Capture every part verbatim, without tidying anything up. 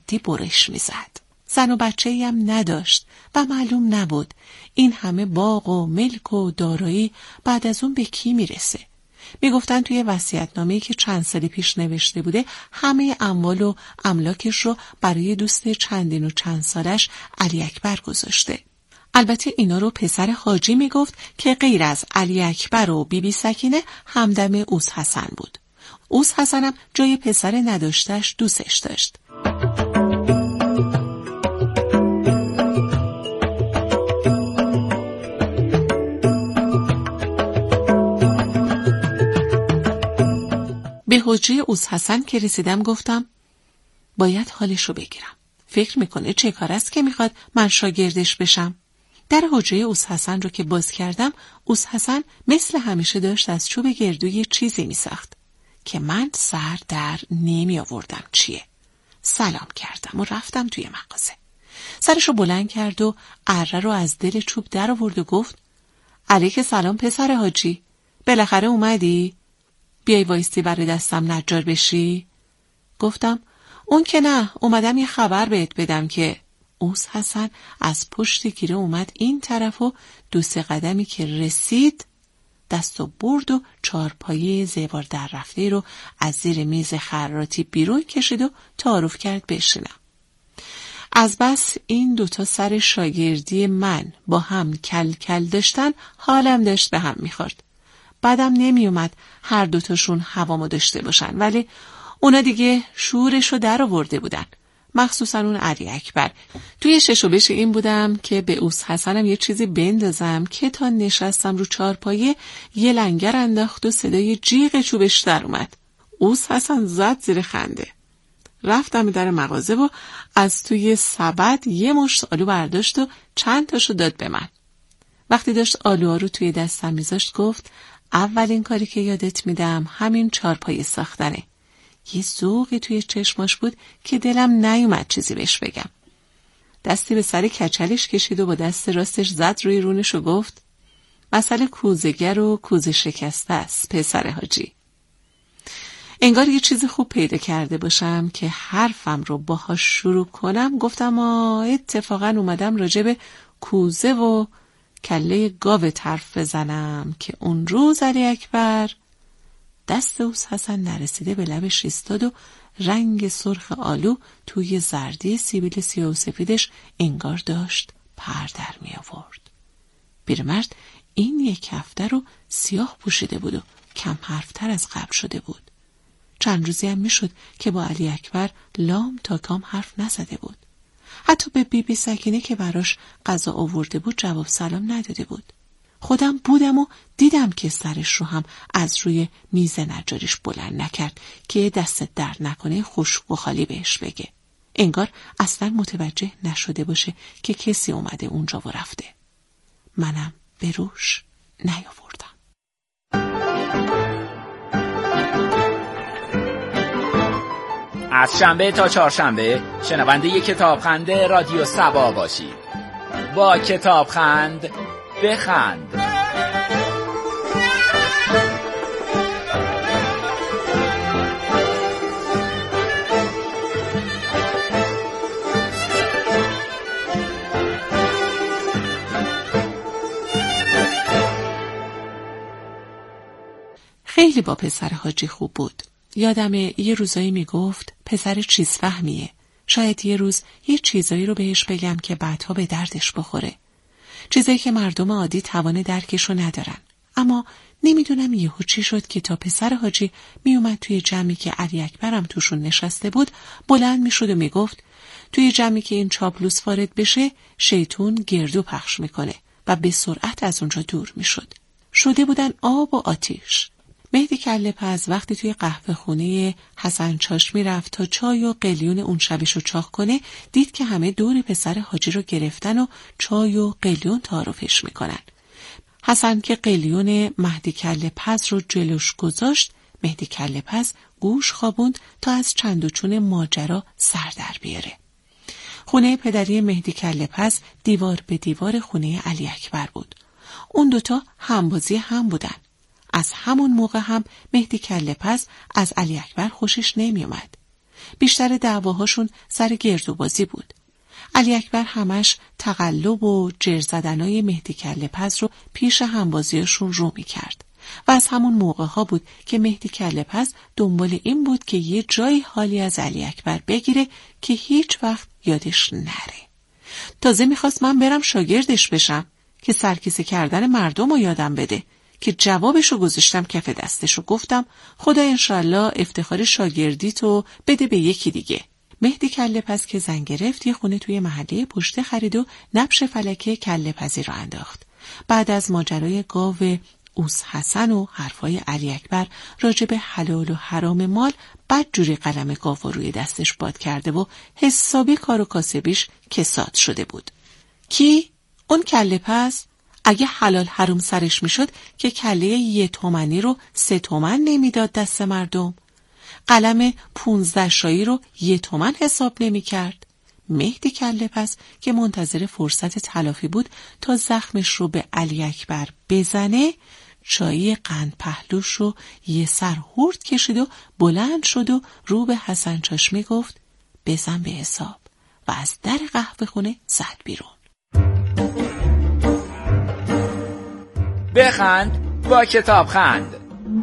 جدی برش میزد. زن و بچه‌ای هم نداشت و معلوم نبود این همه باغ و ملک و دارایی بعد از اون به کی میرسه. میگفتن توی وصیت‌نامه‌ای که چند سال پیش نوشته بوده همه اموال و املاکش رو برای دوست چندین و چند سالش علی اکبر گذاشته. البته اینا رو پسر حاجی میگفت که غیر از علی اکبر و بی بی سکینه همدم اوس حسن بود. اوس حسنم جای پسر نداشتش دوستش داشت. به حجره اوس حسن که رسیدم گفتم باید حالشو بگیرم. فکر میکنه چه کار است که میخواد من شاگردش بشم؟ در حجره اوس حسن رو که باز کردم، اوس حسن مثل همیشه داشت از چوب گردوی چیزی میساخت که من سر در نمی آوردم چیه. سلام کردم و رفتم توی مغازه. سرشو بلند کرد و اره رو از دل چوب در آورد و گفت علیک سلام پسر حاجی، بالاخره اومدی؟ بیای وایستی برای دستم نجار بشی؟ گفتم اون که نه، اومدم یه خبر بهت بدم که. اوس حسن از پشت گیره اومد این طرف و دو سه قدمی که رسید دستو برد و چارپایه زیبار در رفته رو از زیر میز خراطی بیرون کشید و تعارف کرد بشینم. از بس این دوتا سر شاگردی من با هم کل کل داشتن حالم داشت به هم میخورد. بعدم نمی اومد هر دوتاشون هوامو داشته باشن، ولی اونا دیگه شورشو در آورده بودن، مخصوصا اون علی اکبر. توی شش و بش این بودم که به اوس حسنم یه چیزی بندازم که تا نشستم رو چارپایه یه لنگر انداخت و صدای جیغ چوبش در اومد. اوس حسن زد زیر خنده. رفتم در مغازه و از توی سبد یه مشت آلو برداشت و چند تاشو داد به من. وقتی داشت آلوها رو توی دستم میذاشت گفت اولین کاری که یادت میدم همین چارپایه ساختنه. یه ذوقی توی چشماش بود که دلم نیومد چیزی بهش بگم. دستی به سر کچلش کشید و با دست راستش زد روی رونش و گفت مسئله کوزه‌گر و کوزه شکسته است پسر حاجی. انگار یه چیز خوب پیدا کرده باشم که حرفم رو باهاش شروع کنم. گفتم آه اتفاقا اومدم راجع به کوزه و کله گاو حرف بزنم که اون روز علی اکبر. دست اوس حسن نرسیده به لبش ایستاد و رنگ سرخ آلو توی زردی سیبیل سیاه و سفیدش انگار داشت پر در می آورد. پیرمرد این یک هفته رو سیاه پوشیده بود و کم حرفتر از قبل شده بود. چند روزی هم می شد که با علی اکبر لام تا کام حرف نزده بود. حتی به بی بی سکینه که براش غذا آورده بود جواب سلام نداده بود. خودم بودم و دیدم که سرش رو هم از روی میز نجاریش بلند نکرد که دست درد نکنه خشک و خالی بهش بگه. انگار اصلا متوجه نشده باشه که کسی اومده اونجا و رفته. منم به روش نیاوردم. از شنبه تا چهارشنبه شنونده کتابخند رادیو سبا باشید. با کتابخند بخند. خیلی با پسر حاجی خوب بود. یادمه یه روزایی میگفت پسر چیز فهمیه. شاید یه روز یه چیزایی رو بهش بگم که بعدها به دردش بخوره. چیزایی که مردم عادی توان درکشو ندارن. اما نمیدونم یهو چی شد که تا پسر حاجی میومد توی جمعی که علی اکبرم توشون نشسته بود بلند میشد و میگفت توی جمعی که این چاپلوس وارد بشه شیطون گردو پخش میکنه و به سرعت از اونجا دور میشد. شده بودن آب و آتیش. مهدی کله‌پز وقتی توی قهوه خونه حسن چاش میرفت تا چای و قلیون اون شبشو چاق کنه دید که همه دور پسر حاجی رو گرفتن و چای و قلیون تعارفش میکنن. حسن که قلیون مهدی کله‌پز رو جلوش گذاشت، مهدی کله‌پز گوش خوابوند تا از چند و چون ماجرا سر در بیاره. خونه پدری مهدی کله‌پز دیوار به دیوار خونه علی اکبر بود. اون دوتا همبازی هم بودن. از همون موقع هم مهدی کله‌پز از علی اکبر خوشش نمی اومد. بیشتر دعواهاشون سر گردوبازی بود. علی اکبر همش تقلب و جر زدنای مهدی کله پز رو پیش همبازیاشون رو می کرد و از همون موقع ها بود که مهدی کله پز دنبال این بود که یه جای حالی از علی اکبر بگیره که هیچ وقت یادش نره. تازه میخواست من برم شاگردش بشم که سرکیسه کردن مردم رو یادم بده که جوابشو گذاشتم کف دستشو. گفتم خدا انشالله افتخار شاگردی تو بده به یکی دیگه. مهدی کله پز که زن گرفت یه خونه توی محله پشته خرید و نبش فلکه کله پزی رو انداخت. بعد از ماجرای گاو اوس حسن و حرفای علی اکبر راجع به حلال و حرام مال بدجوری قلم گاو روی دستش باد کرده و حسابی کار و کاسبیش کساد شده بود. کی؟ اون کله پز؟ اگه حلال حرام سرش میشد که کله یه تومنی رو سه تومن نمیداد دست مردم. قلم پونزده شایی رو یه تومن حساب نمی کرد. مهدی کله پز که منتظر فرصت تلافی بود تا زخمش رو به علی اکبر بزنه، چایی قند پهلوش رو یه سر هورد کشید و بلند شد و رو به حسن چاشمی گفت بزن به حساب و از در قهوه خونه زد بیرون. بخند با کتاب خند.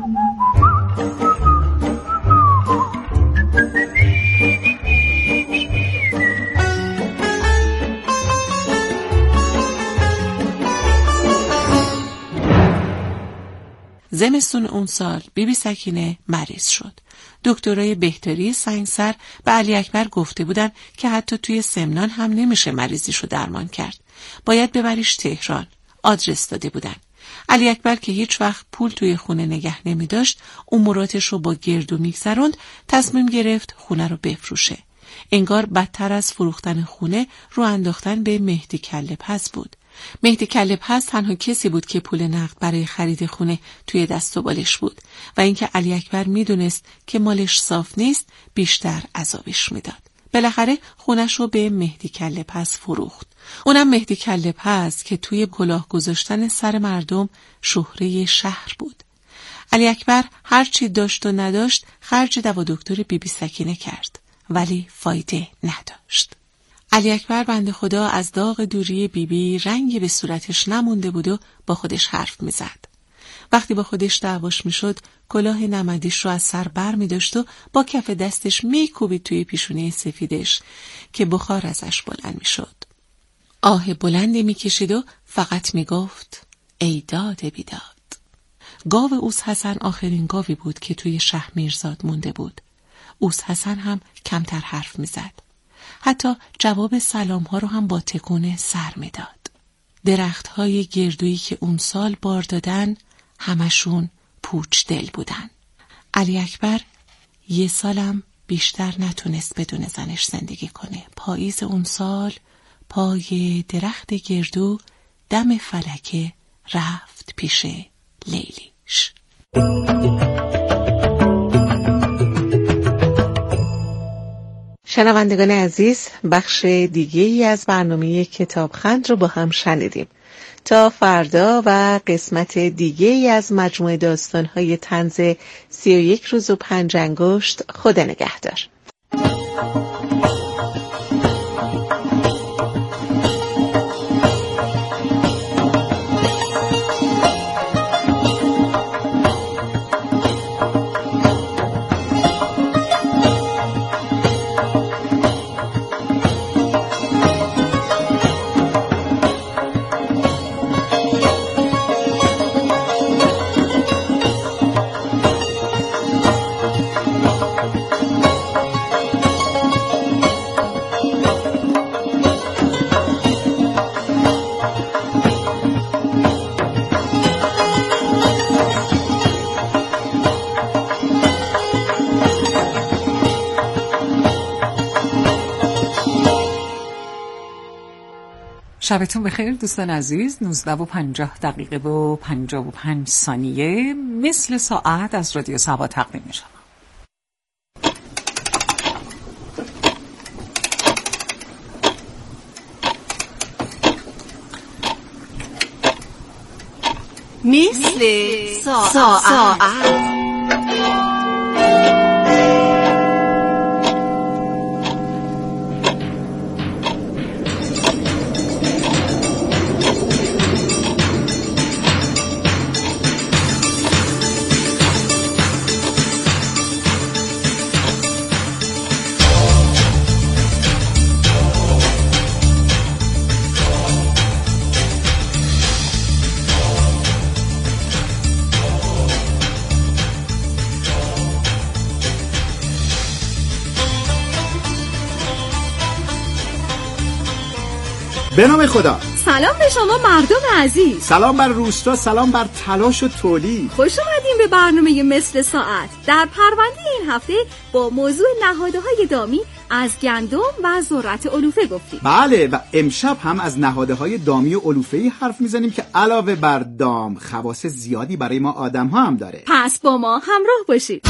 زمستون اون سال بی بی سکینه مریض شد. دکترای بهداری سنگسر به علی اکبر گفته بودن که حتی توی سمنان هم نمیشه مریضیشو درمان کرد. باید ببریش تهران. آدرس داده بودن. علی اکبر که هیچ وقت پول توی خونه نگه نمی داشت، اموراتش رو با گردو میگذروند، تصمیم گرفت خونه رو بفروشه. انگار بدتر از فروختن خونه رو انداختن به مهدی کله پز بود. مهدی کله پز تنها کسی بود که پول نقد برای خرید خونه توی دست و بالش بود و اینکه علی اکبر میدونست که مالش صاف نیست بیشتر عذابش میداد. بالاخره خونش رو به مهدی کله پز فروخت. اونم مهدی کله پز که توی کلاه گذاشتن سر مردم شهره شهر بود. علی اکبر هر چی داشت و نداشت خرج دوا دکتر بی بی سکینه کرد ولی فایده نداشت. علی اکبر بنده خدا از داغ دوری بیبی بی رنگی به صورتش نمونده بود و با خودش حرف میزد. وقتی با خودش دعواش میشد کلاه نمدیش رو از سر بر می داشت و با کف دستش میکوبید توی پیشونی سفیدش که بخار ازش بلند میشد. آه بلندی میکشید و فقط میگفت ای داد بیداد. گاو اوس حسن آخرین گاوی بود که توی شهر میرزاد مونده بود. اوس حسن هم کمتر حرف میزد. حتی جواب سلام ها رو هم با تکون سر میداد. درخت های گردویی که اون سال بار دادن همشون پوچ دل بودن. علی اکبر یه سالم بیشتر نتونست بدون زنش زندگی کنه. پاییز اون سال پای درخت گردو دم فلکه رفت پیش لیلیش. شنوندگان عزیز، بخش دیگه ای از برنامه کتابخند رو با هم شنیدیم. تا فردا و قسمت دیگه ای از مجموعه داستان‌های طنز سی و یک روز و پنج انگشت، خدا نگهدار. شبتون بخیر دوستان عزیز. نوزده و پنجاه دقیقه و پنجاه و پنج ثانیه مثل ساعت از رادیو سبا تقدیم میشم. مثل ساعت, ساعت. به نام خدا. سلام به شما مردم عزیز. سلام بر روستا، سلام بر تلاش و تولید. خوش اومدین به برنامه مثل ساعت. در پرونده این هفته با موضوع نهادهای دامی از گندم و ذرت علوفه گفتیم. بله، و امشب هم از نهادهای دامی و علوفه‌ای حرف میزنیم که علاوه بر دام خواص زیادی برای ما آدم ها هم داره. پس با ما همراه باشید.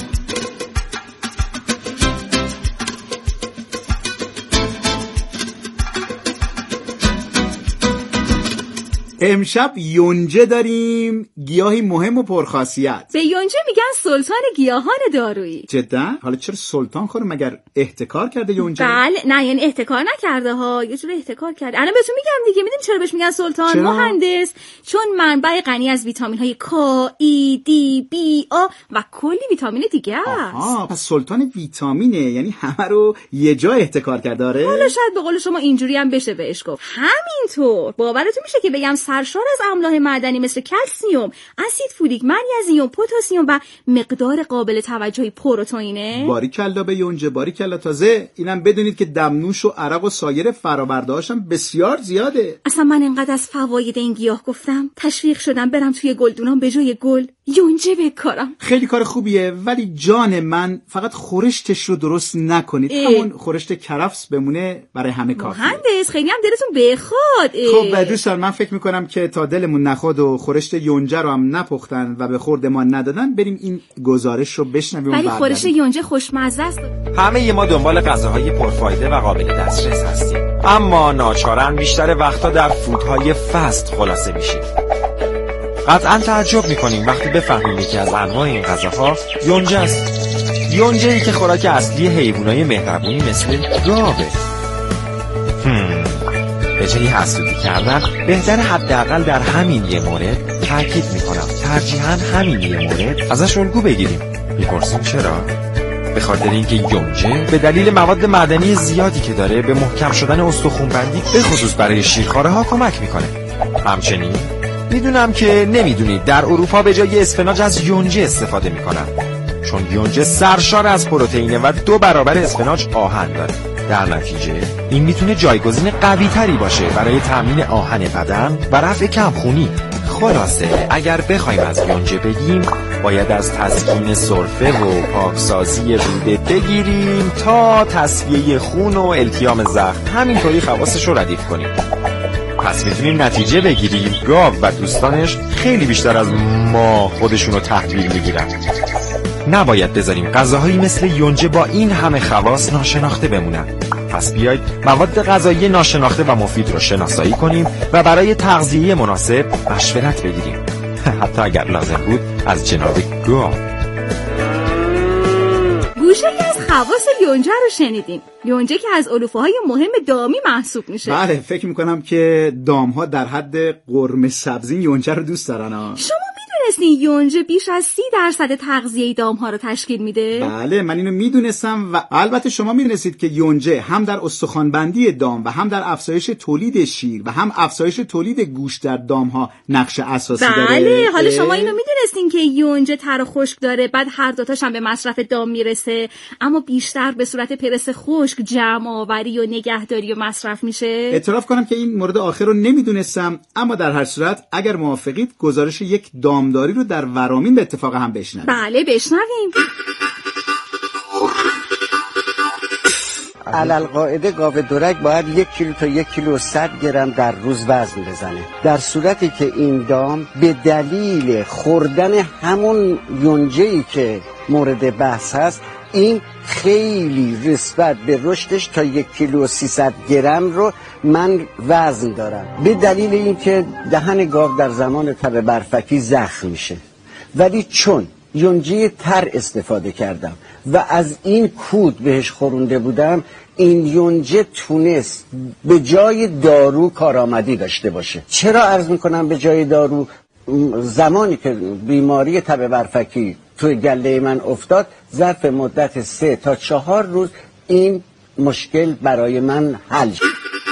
امشب یونجه داریم، گیاهی مهم و پرخاصیت. به یونجه میگن سلطان گیاهان دارویی. جدا؟ حالا چرا سلطان خانم، مگر احتکار کرده یونجه؟ بله، نه یعنی احتکار نکرده ها، یه جور احتکار کرده. الان بهتون میگم دیگه. میدونی چرا بهش میگن سلطان؟ چرا؟ مهندس. چون منبع غنی از ویتامین های کا، ای، دی، بی، آ و کلی ویتامین دیگه است. آها، پس سلطان ویتامینه، یعنی همه رو یه جا احتکار کرده. داره؟ حالا شاید به قول شما اینجوری هم بشه بهش گفت. همینطور باورتون میشه که بگم سرشار از املاح معدنی مثل کلسیم، اسید فولیک، منیزیم، پتاسیم و مقدار قابل توجهی پروتئینه. باریکلا به یونجه، باریکلا. تازه اینم بدونید که دمنوش و عرق و سایر فرآورده‌هاش هم بسیار زیاده. اصلا من انقدر از فواید این گیاه گفتم تشویق شدم برم توی گلدونام به جای گل یونجه بکارم. خیلی کار خوبیه، ولی جان من فقط خورشتش رو درست نکنید. اه. همون خورشت کرفس بمونه برای همه کافیه. مهندس خیلی هم دلتون بخواد. خب دوستان، من فکر میکنم که تا دلمون نخواد و خورشت یونجه رو هم نپختن و به خورد ما ندادن، بریم این گزارش رو بشنویم. ولی خورشت یونجه خوشمزه است. همه ما دنبال غذاهای پرفایده و قابل دسترس هستیم، اما ناچارن بیشتر وقتا در فودهای فست خلاصه میشیم. قطعا تعجب میکنیم وقتی بفهمیم یکی از انواع این غذاها یونجه است. یونجه ای که خوراک اصلی حیوانای مهربونی مثل گاوه. هم. به جای حسودی کردن بهتر حداقل در همین یه مورد تاکید میکنم ترجیحاً همین یه مورد ازش الگو بگیریم. میپرسیم چرا؟ به خاطر اینکه یونجه به دلیل مواد معدنی زیادی که داره به محکم شدن استخوان‌بندی به خصوص برای شیرخواره ها کمک میکنه. همچنین میدونم که نمیدونید در اروپا به جای اسفناج از یونجه استفاده میکنن، چون یونجه سرشار از پروتئینه و دو برابر اسفناج آهن داره. در نتیجه این میتونه جایگزین قوی تری باشه برای تامین آهن بدن و رفع کمخونی. خلاصه اگر بخوایم از یونجه بگیم باید از تسکین سرفه و پاکسازی روده بگیریم تا تصفیه خون و التیام زخم، همینطوری خواصش رو ردیف کنیم. پس میتونیم نتیجه بگیریم گاو و دوستانش خیلی بیشتر از ما خودشونو تحویل میگیرن. نباید بذاریم غذاهایی مثل یونجه با این همه خواص ناشناخته بمونن. پس بیایید مواد غذایی ناشناخته و مفید رو شناسایی کنیم و برای تغذیه مناسب مشورت بگیریم، حتی اگر لازم بود از جناب گاو. گوشه از خواص یونجه رو شنیدیم. یونجه که از علوفه‌های مهم دامی محسوب میشه. بله، فکر میکنم که دام‌ها در حد قرمه سبزی یونجه رو دوست دارن ها. شما میدونستین یونجه بیش از سی درصد تغذیه دام‌ها رو تشکیل میده؟ بله، من اینو میدونستم و البته شما میدونستید که یونجه هم در استخوان‌بندی دام و هم در افزایش تولید شیر و هم افزایش تولید گوشت در دام‌ها نقش اساسی بله. داره. بله، حالا شما اینو میدونستین که یونجه تر و خشک داره، بعد هر دوتاش هم به مصرف دام میرسه، اما بیشتر به صورت پرس خشک جمع آوری و نگهداری و مصرف میشه. اعتراف کنم که این مورد آخر رو نمیدونستم، اما در هر صورت اگر موافقید گزارش یک دامداری رو در ورامین به اتفاق هم بشنویم. بله بشنویم. علالقاعده گاو دورک باید یک کیلو تا یک کیلو و صد گرم در روز وزن بزنه، در صورتی که این دام به دلیل خوردن همون یونجه‌ای که مورد بحث هست این خیلی نسبت به رشدش تا یک کیلو و سیصد گرم رو من وزن دارم، به دلیل اینکه دهن گاو در زمان تب برفکی زخم میشه، ولی چون یونجه تر استفاده کردم و از این کود بهش خورونده بودم، این یونجه تونست به جای دارو کارآمدی داشته باشه. چرا عرض میکنم به جای دارو؟ زمانی که بیماری تب برفکی توی گله من افتاد، ظرف مدت سه تا چهار روز این مشکل برای من حل شد.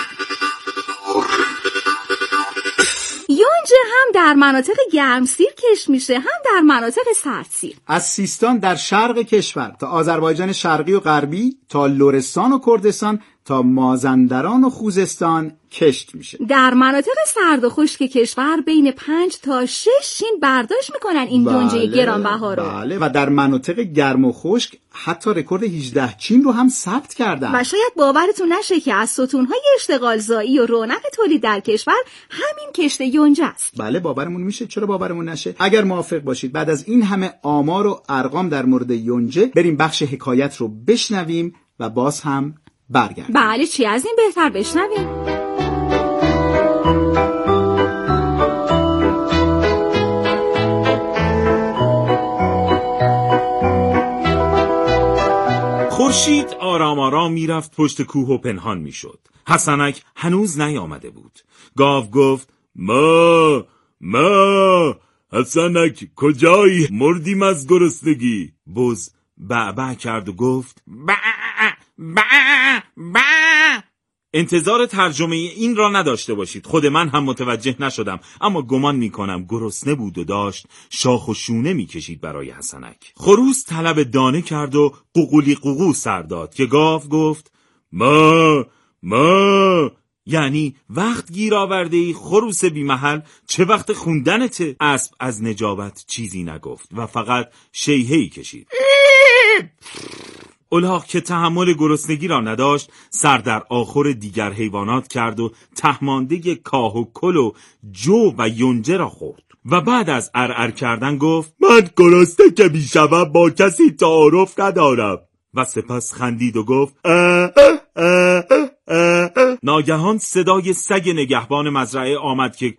یونجه هم در مناطق گرمسیر کشت میشه، هم در مناطق سردسیر. از سیستان در شرق کشور تا آذربایجان شرقی و غربی تا لرستان و کردستان تا مازندران و خوزستان کشت میشه. در مناطق سرد و خشک کشور بین پنج تا شش چین برداشت میکنن این یونجه بله، گرانبها رو. بله، و در مناطق گرم و خشک حتی رکورد هجده چین رو هم ثبت کردن. و شاید باورتون نشه که از ستونهای اشتغال زایی و رونق تولید در کشور همین کشت یونجه است. بله باورمون میشه. چرا باورمون نشه؟ اگر موافق باشید بعد از این همه آمار و ارقام در مورد یونجه بریم بخش حکایت رو بشنویم و باز هم برگردیم. بله، چی از این بهتر بشنویم. خورشید آرام آرام میرفت پشت کوه و پنهان میشد. حسنک هنوز نیامده بود. گاو گفت ما ما حسنک کجایی؟ مردیم از گرسنگی. بز بعبع کرد و گفت با با با. انتظار ترجمه این را نداشته باشید. خود من هم متوجه نشدم، اما گمان میکنم گرسنه بود و داشت شاخ و شونه میکشید برای حسنک. خروس طلب دانه کرد و قوقولی قوقو سر داد که گاو گفت ما ما، یعنی وقت گیر آورده ای خروس بی محل، چه وقت خوندنته؟ اسب از نجابت چیزی نگفت و فقط شیهه‌ای کشید. الاغ که تحمل گرسنگی را نداشت سر در آخر دیگر حیوانات کرد و تهمانده کاه و کل و جو و یونجه را خورد و بعد از ارعر کردن گفت من گرسنه که میشوم با کسی تعارف ندارم و سپس خندید و گفت اه اه اه اه اه. ناگهان صدای سگ نگهبان مزرعه آمد که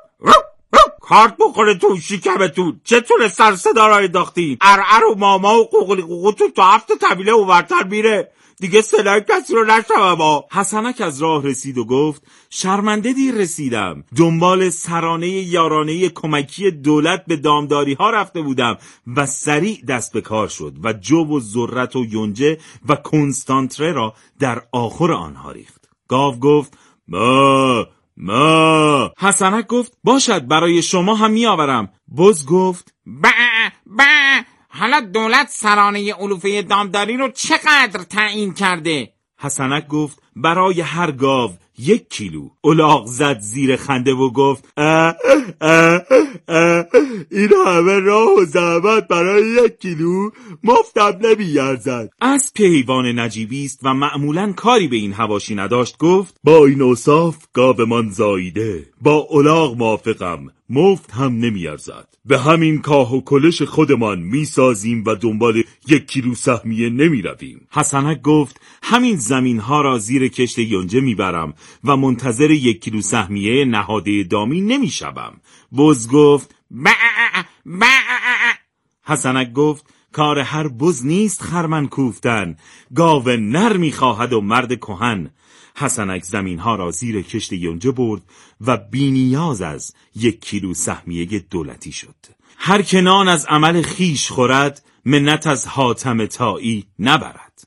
کارت بخوره تو شکمتون، چطور سر صدا را انداختین؟ ارعر و ماما و قوقلی قوقوتون تا هفت طویله اوورتر میره، دیگه صدای کسی رو نشنوم ها. حسنک از راه رسید و گفت شرمنده دیر رسیدم، دنبال سرانه یارانه کمکی دولت به دامداری ها رفته بودم و سریع دست به کار شد و جو و ذرت و یونجه و کنستانتره را در آخر آنها ریخت. گاو گفت ما ما. حسنک گفت باشد برای شما هم می آورم. بز گفت با با. حالا دولت سرانه علوفه دامداری رو چقدر تعیین کرده؟ حسنک گفت برای هر گاو یک کیلو. الاغ زد زیر خنده و گفت اه اه اه این همه راه و زحمت برای یک کیلو مفتم نمیارزد. از که حیوان نجیبی است و معمولاً کاری به این حواشی نداشت گفت با این اوصاف گاومان زاییده. با الاغ موافقم، مفت هم نمیارزد. به همین کاه و کلش خودمان میسازیم و دنبال یک کیلو سهمیه نمیرویم. حسنک گفت همین زمین ها را زیر کشت یونجه میبرم و منتظر یک کیلو سهمیه نهاده دامی نمیشوم. بز گفت با با. حسنک گفت کار هر بز نیست خرمن کوفتن، گاو نر میخواهد و مرد کهن. حسنک زمین ها را زیر کشت یونجه برد و بی نیاز از یک کیلو سهمیه دولتی شد. هر که نان از عمل خیش خورد منت از حاتم طایی نبرد.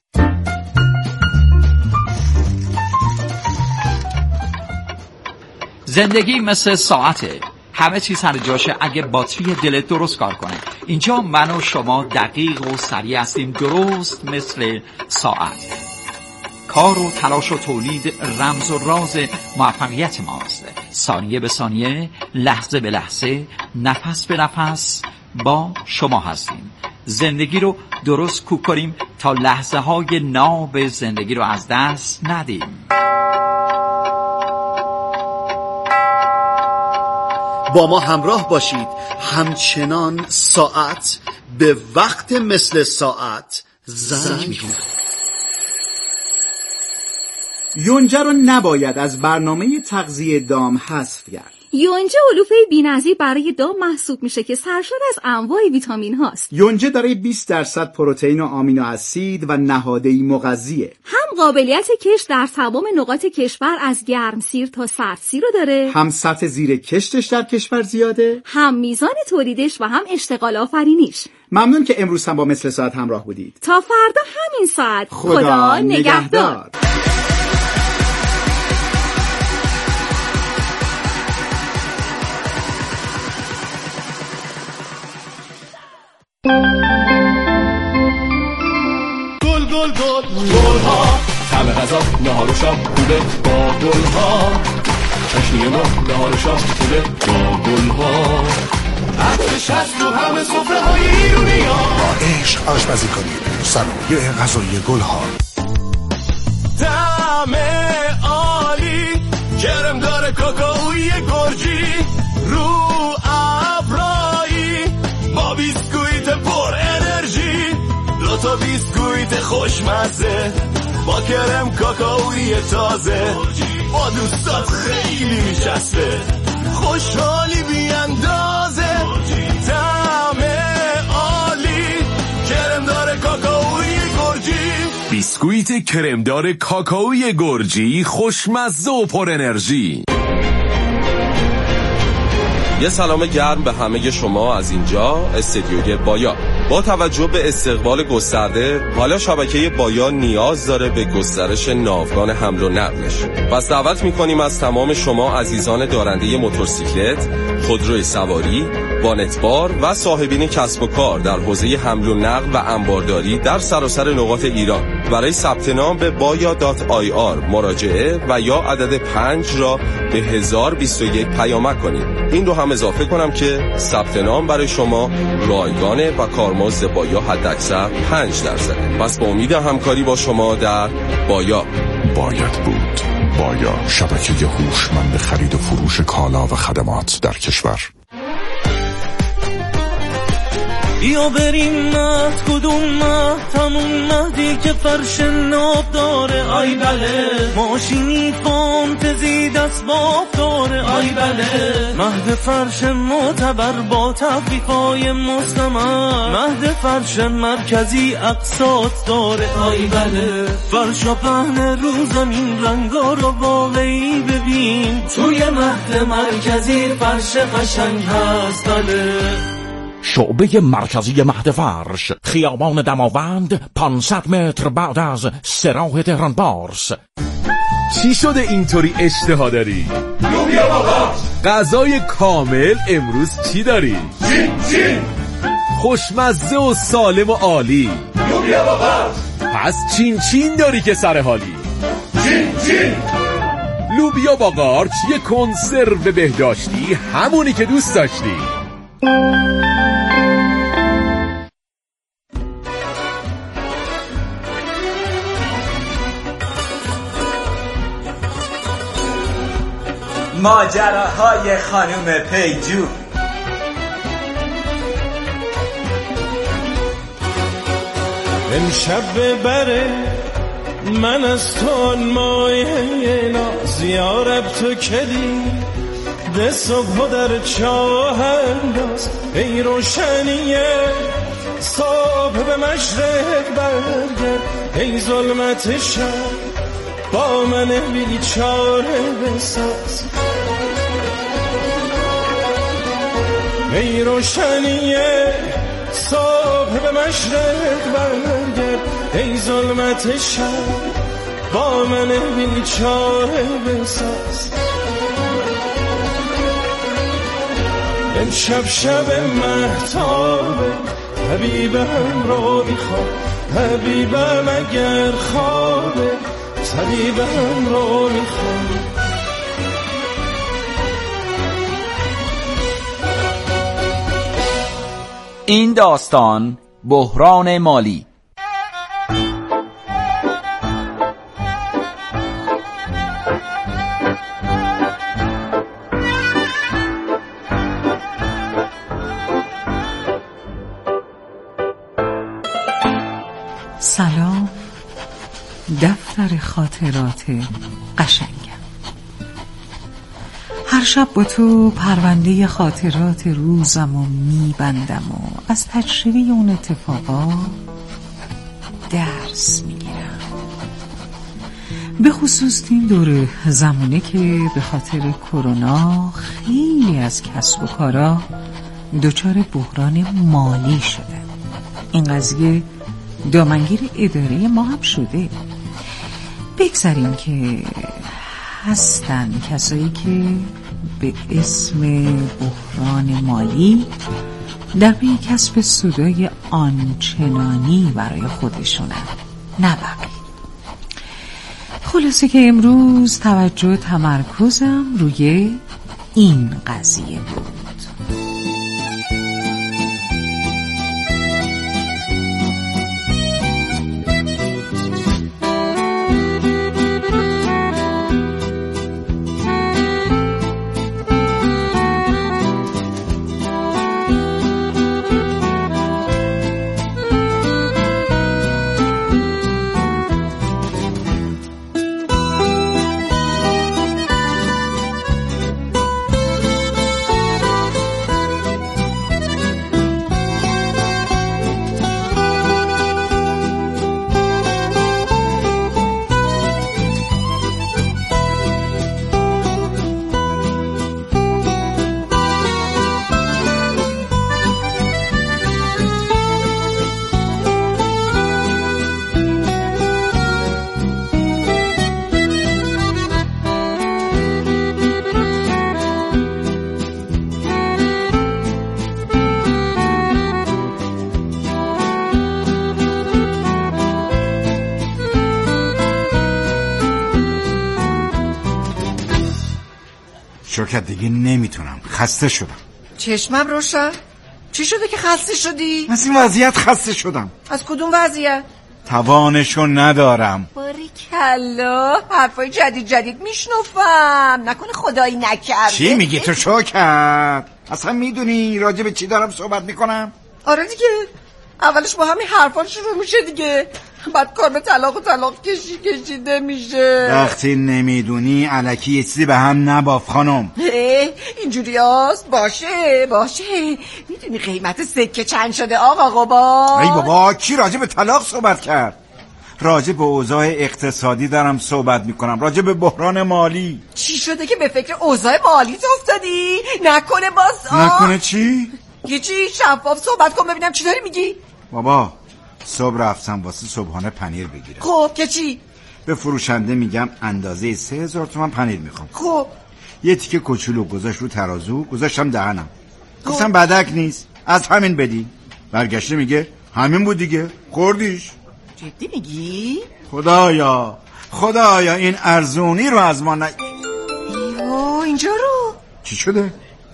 زندگی مثل ساعته، همه چیز سر جاشه اگه باتری دلت درست کار کنه. اینجا من و شما دقیق و سریع هستیم، درست مثل ساعت. کار و تلاش و تولید رمز و راز موفقیت ماست. ثانیه به ثانیه، لحظه به لحظه، نفس به نفس با شما هستیم. زندگی رو درست کوک کنیم تا لحظه های ناب زندگی رو از دست ندیم. با ما همراه باشید، همچنان ساعت به وقت مثل ساعت زنگ می‌زنه. یونجه رو نباید از برنامه تغذیه دام حذف کرد. یونجه علوفه بی‌نظیر برای دام محسوب میشه که سرشار از انواع ویتامین هاست. یونجه دارای بیست درصد پروتئین و آمینو اسید و نهاده‌ای مغذیه. هم قابلیت کشت در تمام نقاط کشور از گرمسیر تا سردسیر رو داره، هم سطح زیر کشتش در کشور زیاده، هم میزان تولیدش و هم اشتغال آفرینیش. ممنون که امروز هم با مثل ساعت همراه بودید. تا فردا همین ساعت. خدا, خدا نگهدار. گل گل گل گل ها، طبق غذا نهار و شب خوبه با گلها، چشنی ما نهار و شب خوبه با گلها. عطرش هست رو همه سفره های ایرونی ها. با عشق آشپزی کنید، صنایع غذایی گلها. طعم عالی، کرم داره کاکائوی گرجی، رو ابرایی با بیسکویت پر انرژی، دو تا بیسکویت خوشمزه با کرم کاکائوی تازه، با دوستات خیلی میچسبه، خوشحالی بی اندازه. طعم عالی، کرمدار کاکائوی گرجی. بیسکویت کرمدار کاکائوی گرجی، خوشمزه و پر انرژی. یه سلام گرم به همه شما از اینجا استدیوی بایا. با توجه به استقبال گسترده، حالا شبکه بایا نیاز داره به گسترش ناوگان حمل و نقلش. پس دعوت میکنیم از تمام شما عزیزان دارنده موتورسیکلت، خودروی سواری، وانتبار و صاحبین کسب و کار در حوزه حمل و نقل و انبارداری در سراسر نقاط ایران برای ثبت نام به بایا دات آی آر مراجعه و یا عدد پنج را به هزار و بیست و یک پیامک کنید. این رو هم اضافه کنم که ثبت نام برای شما رایگانه و کارمزد بایا حداکثر پنج درصده. پس با امید همکاری با شما در بایا. باید بود. بایا، شبکه هوشمند خرید و فروش کالا و خدمات در کشور. یا بریم مهد، کدوم مهد؟ همون مهدی که فرش ناب داره. آی بله، ماشینی فانتزی دست باب داره. آی بله، مهد فرش معتبر با تفریح‌های مستمر. مهد فرش مرکزی اقساط داره. آی بله، فرش و پهن رو زمین، رنگا رو واقعی ببین. توی مهد مرکزی فرش قشنگ هست. بله، شعبه مرکزی مهد فرش، خیابان دماوند، پانصد متر بعد از سراح تهران بارس. چی شده اینطوری اشتها داری؟ لوبیا بابا. غذای کامل امروز چی داری؟ چین چین. خوشمزه و سالم و عالی. لوبیا بابا. پس چین چین داری که سر حالی. چین چین. لوبیا با قارچ، یه کنسرو بهداشتی، همونی که دوست داشتی. ماجراهای خانم پیجو. امشب ببره من از تو مایه ناز، یارب تو کلی ده صبح در چاه انداز. ای روشنیه صبح به مشرق برگرد، ای ظلمت شب با من بیچاره بساز. ای روشنیه صبح به مشرق برگرد، ای ظلمت شب با من بیچاره بساز. امشب شب مهتابه، حبیبم رو میخوام، حبیبم اگر خوابه، طبیبم رو میخوام. این داستان بحران مالی. سلام، دفتر خاطرات قشنگم. هر شب با تو پرونده خاطرات روزم و میبندم و از تجربه اون اتفاقا درس میگیرم. به خصوص این دوره زمانه که به خاطر کرونا خیلی از کسب و کارا دچار بحران مالی شدن. این قضیه دامنگیر اداره ما هم شده. بگذاریم که هستن کسایی که به اسم بحران مالی در پی کسب سودای آنچنانی برای خودشونن، نه بقیه. خلاصه که امروز توجه تمرکزم روی این قضیه بود. شوکت دیگه نمیتونم، خسته شدم. چشمم روشن؟ چی شده که خسته شدی؟ از این وضعیت خسته شدم. از کدوم وضعیت؟ توانشو ندارم. باریکلا، حرفای جدید جدید میشنفم. نکنه خدایی نکرده. چی میگی تو شوکت؟ اصلا میدونی راجع به چی دارم صحبت میکنم؟ آره دیگه، اولش با همین حرفا شروع میشه دیگه، بعد کار به طلاق و طلاق کشی کشیده میشه. وقتی نمیدونی الکی یه چیزی به هم نباف خانم. اینجوری هست؟ باشه باشه. میدونی قیمت سکه چند شده آقا قبار؟ ای بابا، کی راجع به طلاق صحبت کرد؟ راجع به اوضاع اقتصادی دارم صحبت میکنم، راجع به بحران مالی. چی شده که به فکر اوضاع مالی افتادی؟ نکنه باز آه؟ نکنه چی؟ یه چی شفاف صحبت کن ببینم چی داری میگی؟ بابا صبح رفتم واسه صبحانه پنیر بگیرم. خب که چی؟ به فروشنده میگم اندازه سه هزار تومن پنیر میخوام. خب یه تیکه کوچولو گذاشت رو ترازو، گذاشتم دهنم. گفتم بدک نیست، از همین بدی. برگشته میگه همین بود دیگه، خوردیش. جدی میگی؟ خدایا خدایا این ارزونی رو از ما ن... ایوا اینجا رو چی شده؟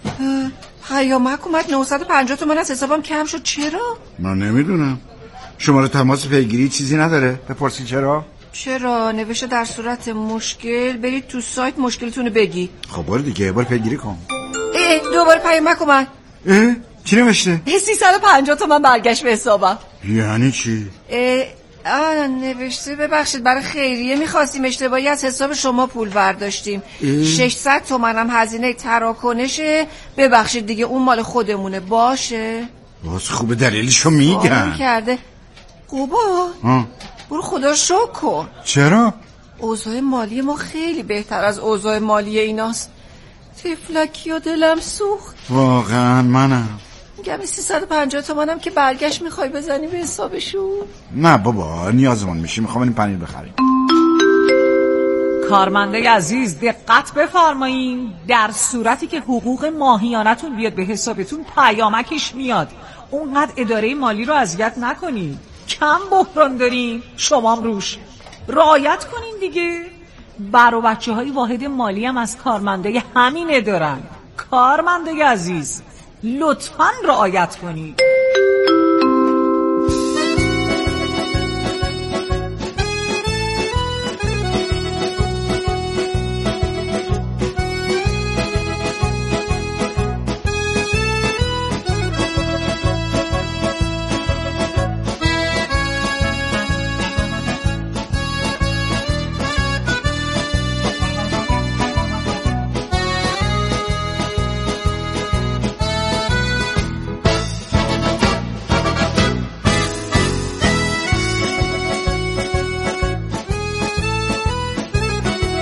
پیامک اومد نهصد و پنجاه تومن از حسابم کم شد. چرا؟ من نمیدونم. شماره تماس پیگیری چیزی نداره؟ بپرسی چرا؟ چرا نوشته در صورت مشکل برید تو سایت مشکلتونو بگی. خب برو دیگه، برو پیگیری کن. اه دوباره پیامک اومد. اه چی نوشته؟ سیصد و پنجاه تومن برگشت به حسابم. یعنی چی؟ اه آه نوشته ببخشید برای خیریه میخواستیم اشتباهی از حساب شما پول برداشتیم. ششصد تومنم هزینه تراکنشه، ببخشید دیگه اون مال خودمونه. باشه باز خوبه دلیلشو میگم کرده. قبا برو خدا رو شکر کن. چرا؟ اوضاع مالی ما خیلی بهتر از اوضاع مالی ایناست. تفلکی و دلم سوخت واقعا. منم میگم سیصد و پنجاه تومنم که برگشت میخوای بزنی به حسابشون؟ نه بابا نیازمون میشی، میخوام این پنیر بخریم. کارمنده عزیز دقت بفرمایین، در صورتی که حقوق ماهیانتون بیاد به حسابتون پیامکش میاد. اونقدر اداره مالی رو اذیت نکنین، کم بحران داریم، شما هم روش رعایت کنین دیگه. بر و بچه های واحد مالی هم از کارمنده همین ادارن. کارمنده عزیز لطفاً رعایت کنید.